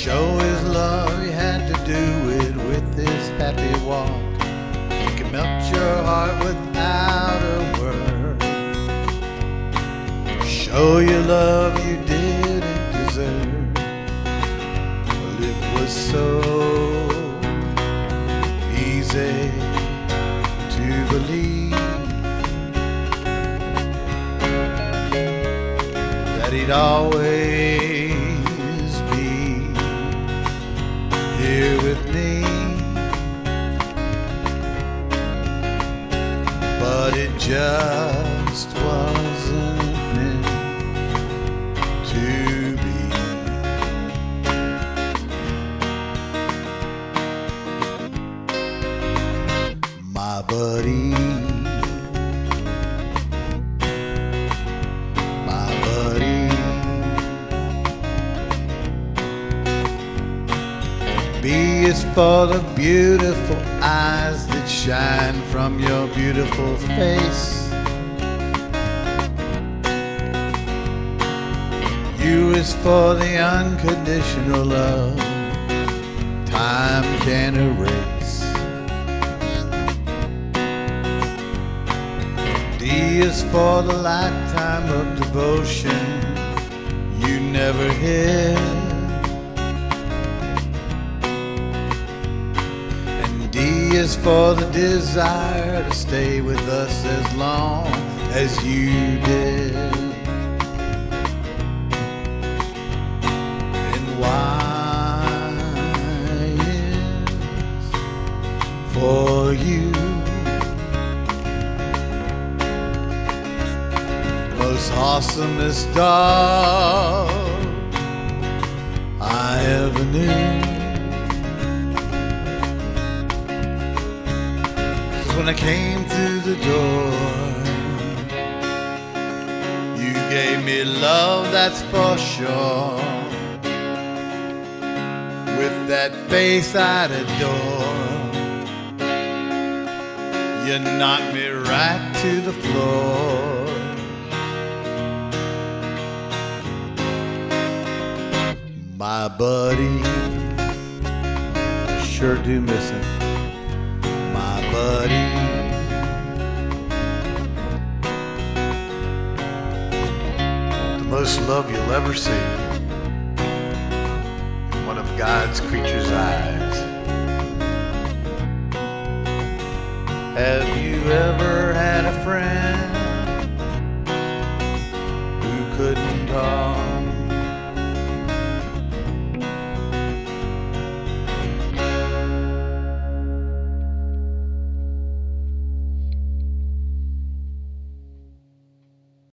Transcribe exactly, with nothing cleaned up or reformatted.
show his love, he had to do it with his happy walk. He can melt your heart without a word. Show your love you didn't deserve. Well, it was so easy to believe that he'd always be here with me, but it just wasn't meant to be. My buddy, my buddy, B is for the beautiful eyes that shine from your beautiful face. U is for the unconditional love time can't erase. D is for the lifetime of devotion you never hid. And D is for the desire to stay with us as long as you did. And Y is for you. Most awesomest dog I ever knew. 'Cause when I came through the door, you gave me love, that's for sure. With that face I'd adore, you knocked me right to the floor. My buddy, I sure do miss him. My buddy, the most love you'll ever see in one of God's creature's eyes. Have you ever had a friend who couldn't talk?